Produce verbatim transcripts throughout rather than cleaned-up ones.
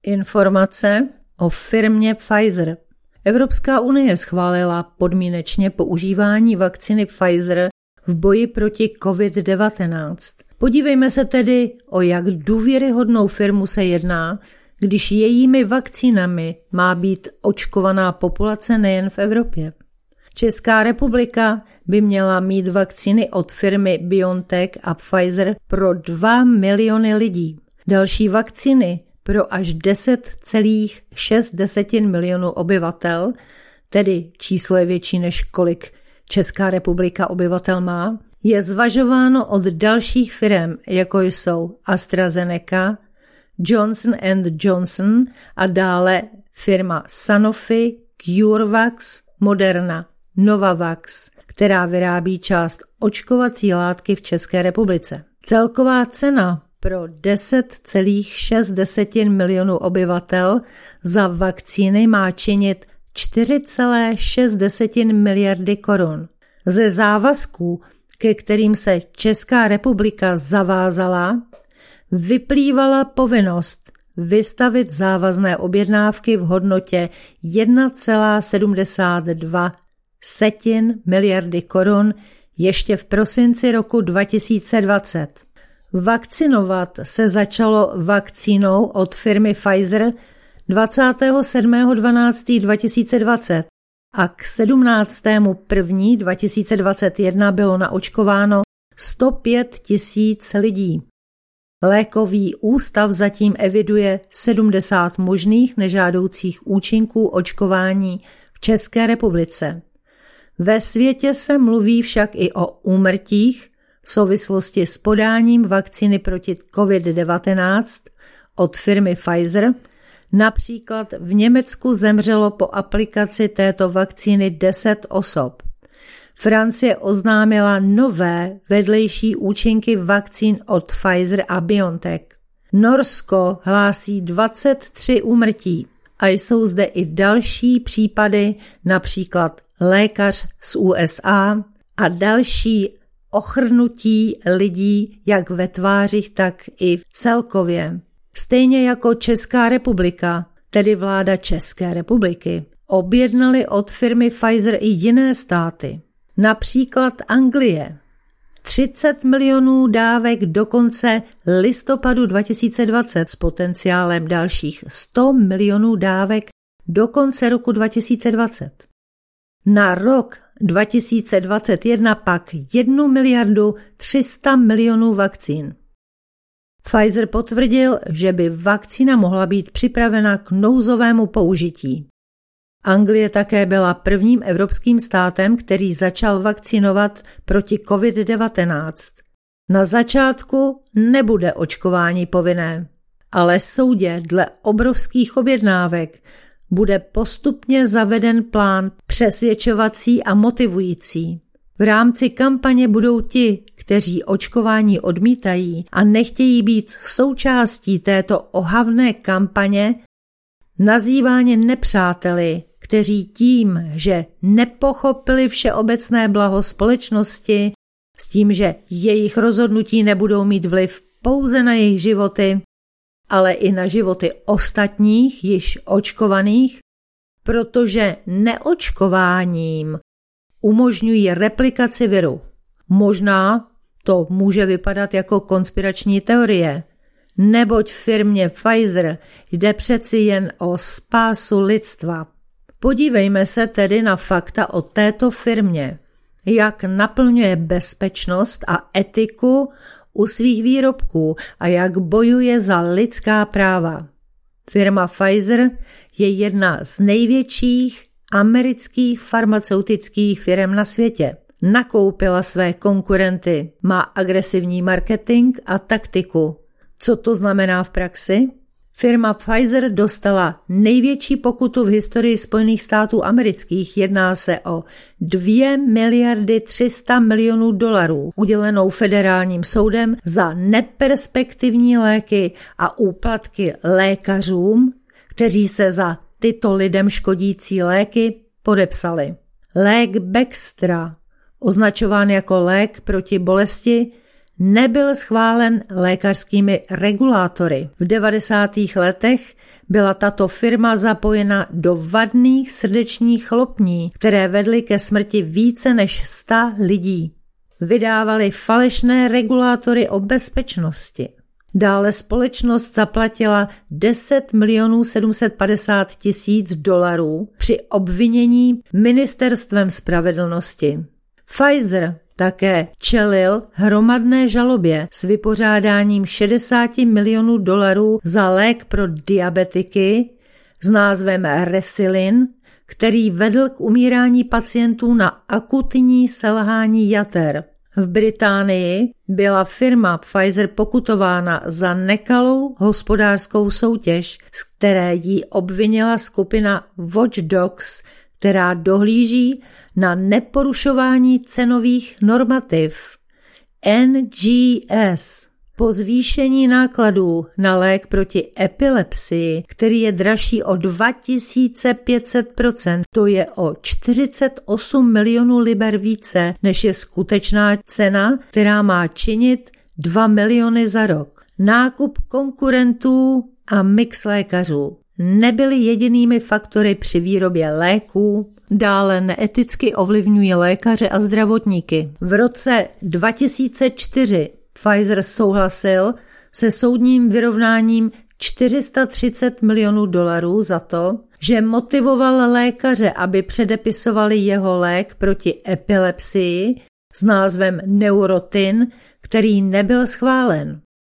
Informace o firmě Pfizer. Evropská unie schválila podmínečně používání vakcíny Pfizer v boji proti covid devatenáct. Podívejme se tedy, o jak důvěryhodnou firmu se jedná, když jejími vakcínami má být očkovaná populace nejen v Evropě. Česká republika by měla mít vakcíny od firmy BioNTech a Pfizer pro dva miliony lidí. Další vakcíny pro až deset celá šest milionů obyvatel, tedy číslo je větší než kolik Česká republika obyvatel má, je zvažováno od dalších firem, jako jsou AstraZeneca, Johnson and Johnson a dále firma Sanofi, CureVac, Moderna, Novavax, která vyrábí část očkovací látky v České republice. Celková cena pro deset celá šest milionů obyvatel za vakcíny má činit čtyři celá šest miliardy korun. Ze závazků, ke kterým se Česká republika zavázala, vyplývala povinnost vystavit závazné objednávky v hodnotě jedna celá sedmdesát dva miliardy korun ještě v prosinci roku dva tisíce dvacet. Vakcinovat se začalo vakcínou od firmy Pfizer dvacátého sedmého dvanáctého dva tisíce dvacet a k sedmnáctému prvního dva tisíce dvacet jedna bylo naočkováno sto pět tisíc lidí. Lékový ústav zatím eviduje sedmdesát možných nežádoucích účinků očkování v České republice. Ve světě se mluví však i o úmrtích v souvislosti s podáním vakcíny proti covid devatenáct od firmy Pfizer. Například v Německu zemřelo po aplikaci této vakcíny deset osob. Francie oznámila nové vedlejší účinky vakcín od Pfizer a BioNTech. Norsko hlásí dvacet tři úmrtí a jsou zde i další případy, například lékař z U S A a další ochrnutí lidí jak ve tvářích, tak i celkově. Stejně jako Česká republika, tedy vláda České republiky, objednali od firmy Pfizer i jiné státy. Například Anglie. třicet milionů dávek do konce listopadu dva tisíce dvacet s potenciálem dalších sto milionů dávek do konce roku dva tisíce dvacet. Na rok dva tisíce dvacet jedna pak jednu miliardu tři sta milionů vakcín. Pfizer potvrdil, že by vakcína mohla být připravena k nouzovému použití. Anglie také byla prvním evropským státem, který začal vakcinovat proti covid devatenáct. Na začátku nebude očkování povinné, ale soudě dle obrovských objednávek bude postupně zaveden plán přesvědčovací a motivující. V rámci kampaně budou ti, kteří očkování odmítají a nechtějí být součástí této ohavné kampaně, nazýváni nepřáteli, kteří tím, že nepochopili všeobecné blaho společnosti, s tím, že jejich rozhodnutí nebudou mít vliv pouze na jejich životy, ale i na životy ostatních, již očkovaných, protože neočkováním umožňují replikaci viru. Možná to může vypadat jako konspirační teorie, neboť firmě Pfizer jde přeci jen o spásu lidstva. Podívejme se tedy na fakta o této firmě, jak naplňuje bezpečnost a etiku u svých výrobků a jak bojuje za lidská práva. Firma Pfizer je jedna z největších amerických farmaceutických firm na světě. Nakoupila své konkurenty, má agresivní marketing a taktiku. Co to znamená v praxi? Firma Pfizer dostala největší pokutu v historii Spojených států amerických. Jedná se o dvě miliardy tři sta milionů dolarů, udělenou federálním soudem za neperspektivní léky a úplatky lékařům, kteří se za tyto lidem škodící léky podepsali. Lék Bextra, označován jako lék proti bolesti, nebyl schválen lékařskými regulátory. V devadesátých letech byla tato firma zapojena do vadných srdečních chlopní, které vedly ke smrti více než sta lidí. Vydávali falešné regulátory o bezpečnosti. Dále společnost zaplatila deset milionů sedm set padesát tisíc dolarů při obvinění ministerstvem spravedlnosti. Pfizer také čelil hromadné žalobě s vypořádáním šedesát milionů dolarů za lék pro diabetiky s názvem Resilin, který vedl k umírání pacientů na akutní selhání jater. V Británii byla firma Pfizer pokutována za nekalou hospodářskou soutěž, z které ji obvinila skupina Watch Dogs, která dohlíží na neporušování cenových normativ. N G S. Po zvýšení nákladů na lék proti epilepsii, který je dražší o dva tisíce pět set procent, to je o čtyřicet osm milionů liber více, než je skutečná cena, která má činit dva miliony za rok. Nákup konkurentů a mix lékařů nebyly jedinými faktory při výrobě léků, dále neeticky ovlivňují lékaře a zdravotníky. V roce dva tisíce čtyři Pfizer souhlasil se soudním vyrovnáním čtyři sta třicet milionů dolarů za to, že motivoval lékaře, aby předepisovali jeho lék proti epilepsii s názvem Neurontin, který nebyl schválen.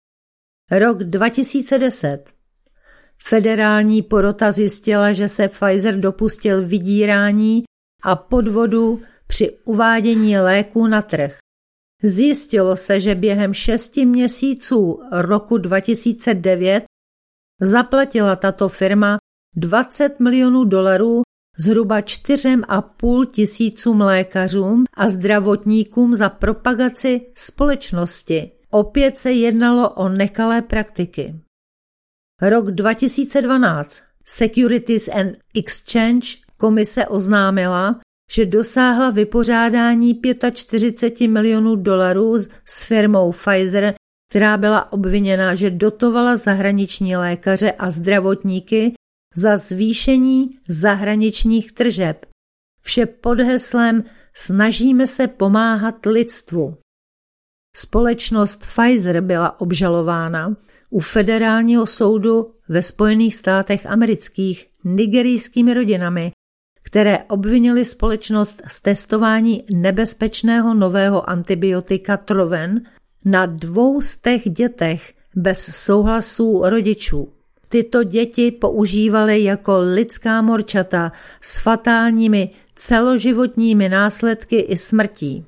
Rok dva tisíce deset. Federální porota zjistila, že se Pfizer dopustil vydírání a podvodu při uvádění léků na trh. Zjistilo se, že během šesti měsíců roku dva tisíce devět zaplatila tato firma dvacet milionů dolarů zhruba čtyřem a půl tisícům lékařům a zdravotníkům za propagaci společnosti. Opět se jednalo o nekalé praktiky. Rok dva tisíce dvanáct. Securities and Exchange komise oznámila, že dosáhla vypořádání čtyřicet pět milionů dolarů s firmou Pfizer, která byla obviněna, že dotovala zahraniční lékaře a zdravotníky za zvýšení zahraničních tržeb. Vše pod heslem Snažíme se pomáhat lidstvu. Společnost Pfizer byla obžalována u federálního soudu ve Spojených státech amerických nigerijskými rodinami, které obvinily společnost z testování nebezpečného nového antibiotika Troven na dvoustech dětech bez souhlasu rodičů. Tyto děti používaly jako lidská morčata s fatálními celoživotními následky i smrtí.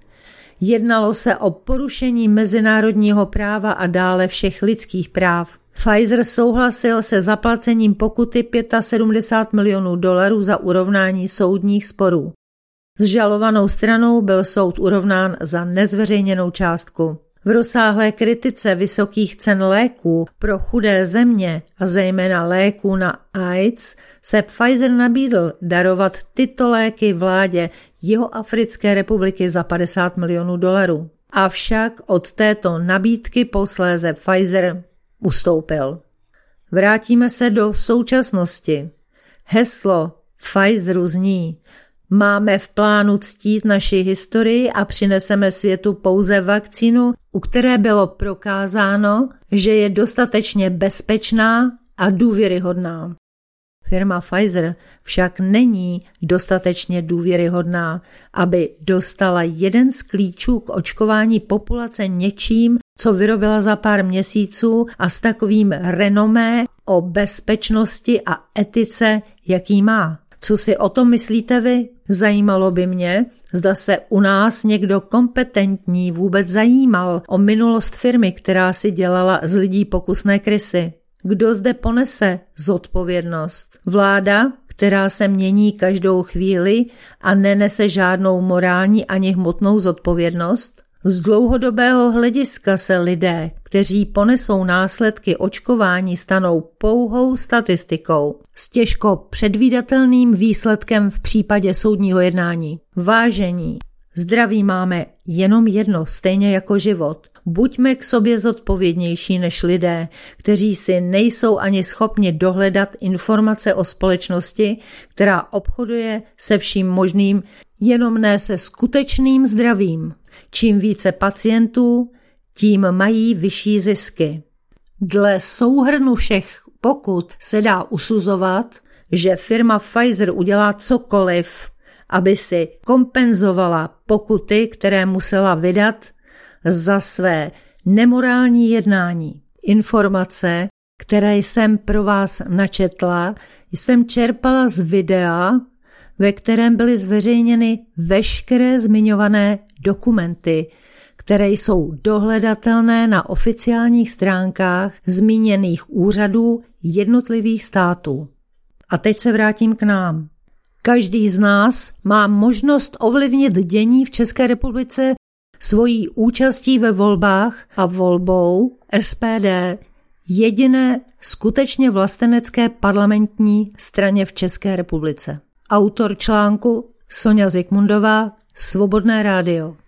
Jednalo se o porušení mezinárodního práva a dále všech lidských práv. Pfizer souhlasil se zaplacením pokuty sedmdesát pět milionů dolarů za urovnání soudních sporů. S žalovanou stranou byl soud urovnán za nezveřejněnou částku. V rozsáhlé kritice vysokých cen léků pro chudé země a zejména léků na AIDS se Pfizer nabídl darovat tyto léky vládě Jihoafrické republiky za padesát milionů dolarů. Avšak od této nabídky posléze Pfizer ustoupil. Vrátíme se do současnosti. Heslo Pfizeru zní: máme v plánu ctít naši historii a přineseme světu pouze vakcínu, u které bylo prokázáno, že je dostatečně bezpečná a důvěryhodná. Firma Pfizer však není dostatečně důvěryhodná, aby dostala jeden z klíčů k očkování populace něčím, co vyrobila za pár měsíců a s takovým renomé o bezpečnosti a etice, jaký má. Co si o tom myslíte vy? Zajímalo by mě, zda se u nás někdo kompetentní vůbec zajímal o minulost firmy, která si dělala z lidí pokusné krysy. Kdo zde ponese zodpovědnost? Vláda, která se mění každou chvíli a nenese žádnou morální ani hmotnou zodpovědnost? Z dlouhodobého hlediska se lidé, kteří ponesou následky očkování, stanou pouhou statistikou s těžko předvídatelným výsledkem v případě soudního jednání. Vážení, zdraví máme jenom jedno, stejně jako život. Buďme k sobě zodpovědnější než lidé, kteří si nejsou ani schopni dohledat informace o společnosti, která obchoduje se vším možným, jenom ne se skutečným zdravím. Čím více pacientů, tím mají vyšší zisky. Dle souhrnu všech pokut se dá usuzovat, že firma Pfizer udělá cokoliv, aby si kompenzovala pokuty, které musela vydat za své nemorální jednání. Informace, které jsem pro vás načetla, jsem čerpala z videa, ve kterém byly zveřejněny veškeré zmiňované dokumenty, které jsou dohledatelné na oficiálních stránkách zmíněných úřadů jednotlivých států. A teď se vrátím k nám. Každý z nás má možnost ovlivnit dění v České republice svojí účastí ve volbách a volbou S P D jediné skutečně vlastenecké parlamentní straně v České republice. Autor článku Soňa Zikmundová, Svobodné rádio.